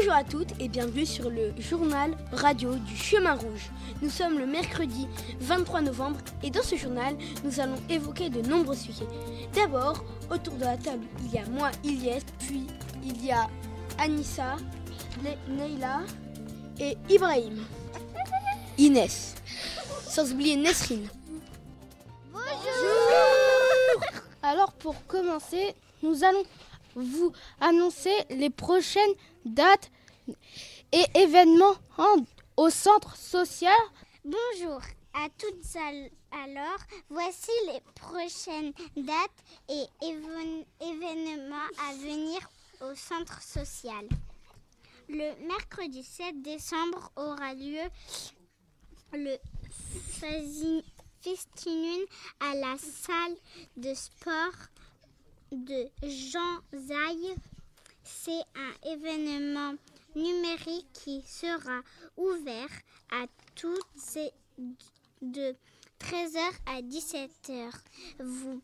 Bonjour à toutes et bienvenue sur le journal radio du Chemin Rouge. Nous sommes le mercredi 23 novembre et dans ce journal, nous allons évoquer de nombreux sujets. D'abord, autour de la table, il y a moi, Ilyes, puis il y a Anissa, Neila et Ibrahim. Inès, sans oublier Nesrine. Bonjour. Alors pour commencer, nous allons vous annoncer les prochaines dates et événements au centre social. Bonjour à toutes. Alors, voici les prochaines dates et événements à venir au centre social. Le mercredi 7 décembre aura lieu le Festinune à la salle de sport de Jean Zay. C'est un événement numérique qui sera ouvert à toutes de 13h à 17h. Vous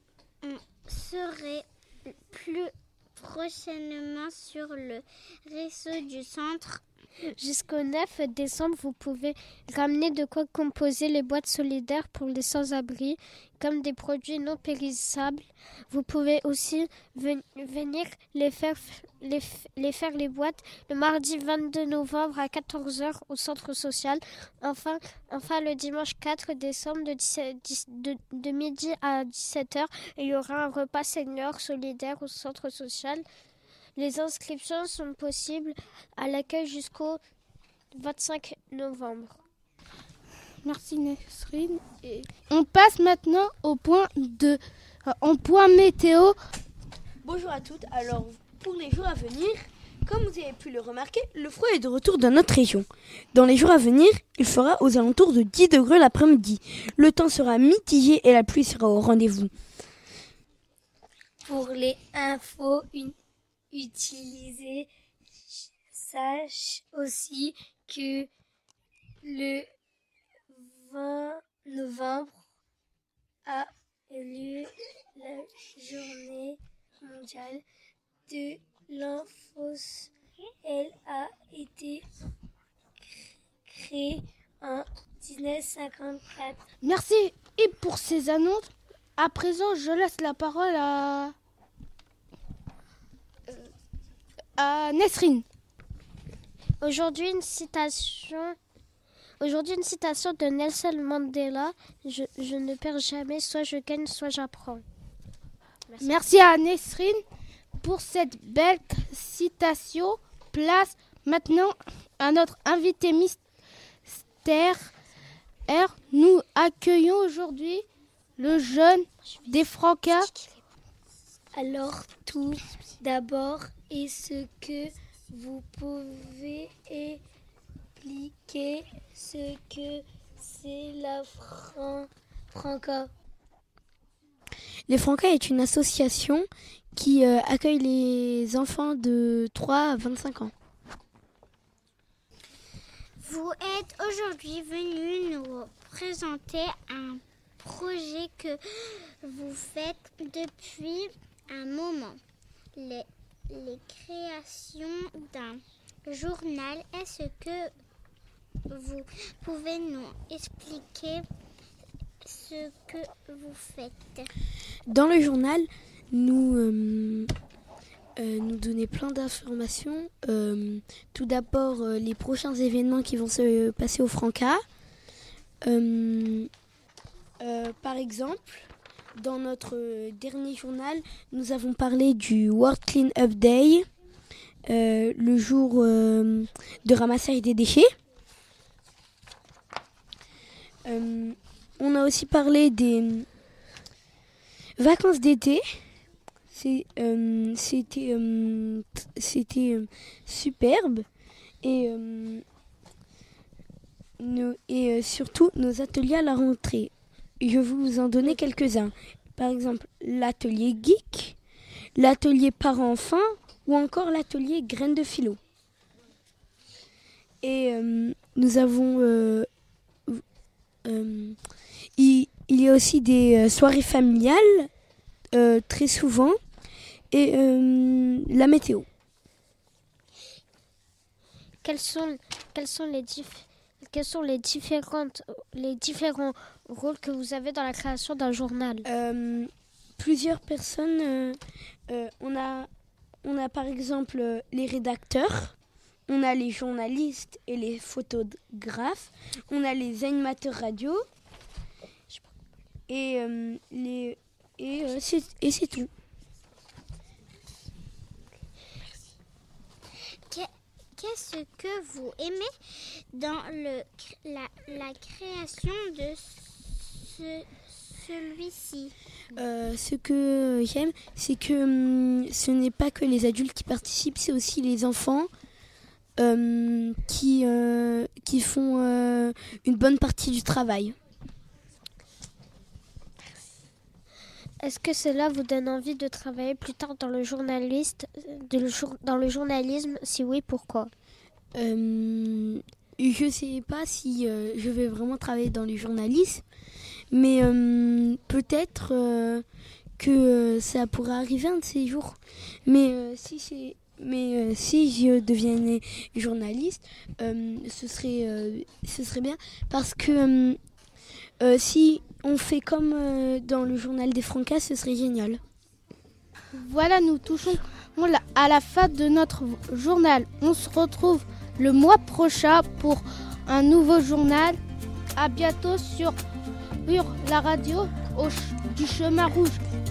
serez plus prochainement sur le réseau du centre. Jusqu'au 9 décembre, vous pouvez ramener de quoi composer les boîtes solidaires pour les sans-abri, comme des produits non périssables. Vous pouvez aussi venir les faire les boîtes le mardi 22 novembre à 14h au centre social. Enfin, le dimanche 4 décembre de midi à 17h, il y aura un repas senior solidaire au centre social. Les inscriptions sont possibles à l'accueil jusqu'au 25 novembre. Merci Nesrine. On passe maintenant au point météo. Bonjour à toutes. Alors, pour les jours à venir, comme vous avez pu le remarquer, le froid est de retour dans notre région. Dans les jours à venir, il fera aux alentours de 10 degrés l'après-midi. Le temps sera mitigé et la pluie sera au rendez-vous. Pour les infos utilisées, sache aussi que le 20 novembre a lieu la journée mondiale de l'enfance. Elle a été créée en 1954. Merci. Et pour ces annonces, à présent, je laisse la parole à Nesrine. Aujourd'hui, une citation de Nelson Mandela. Je ne perds jamais, soit je gagne, soit j'apprends. Merci à Nesrine pour cette belle citation. Place maintenant à notre invité mystère. Nous accueillons aujourd'hui le jeune des Francas. Alors, tout d'abord, est-ce que vous pouvez expliquer ce que c'est la Franca? Les Francas est une association qui accueille les enfants de 3 à 25 ans. Vous êtes aujourd'hui venus nous présenter un projet que vous faites depuis un moment. Les créations d'un journal. Est-ce que vous pouvez nous expliquer ce que vous faites? Dans le journal, nous donner plein d'informations. Tout d'abord, les prochains événements qui vont se passer au Franca. Par exemple, dans notre dernier journal, nous avons parlé du World Clean Up Day, le jour de ramassage des déchets. On a aussi parlé des vacances d'été. C'était superbe et surtout nos ateliers à la rentrée. Je vais vous en donner quelques-uns. Par exemple, l'atelier geek, l'atelier parents-enfants ou encore l'atelier graines de philo. Et nous avons... il y a aussi des soirées familiales, très souvent, et la météo. quels sont les différents rôles que vous avez dans la création d'un journal? Plusieurs personnes. On a par exemple les rédacteurs, on a les journalistes et les photographes, on a les animateurs radio et c'est tout. Qu'est-ce que vous aimez dans la création de celui-ci? Ce que j'aime, c'est que ce n'est pas que les adultes qui participent, c'est aussi les enfants qui font une bonne partie du travail. Est-ce que cela vous donne envie de travailler plus tard dans le journalisme? Si oui, pourquoi? Je ne sais pas si je vais vraiment travailler dans le journalisme, mais peut-être que ça pourrait arriver un de ces jours. Mais si je devenais journaliste, ce serait bien parce que si on fait comme dans le journal des Francas, ce serait génial. Voilà, nous touchons à la fin de notre journal. On se retrouve le mois prochain pour un nouveau journal. À bientôt sur la radio du Chemin Rouge.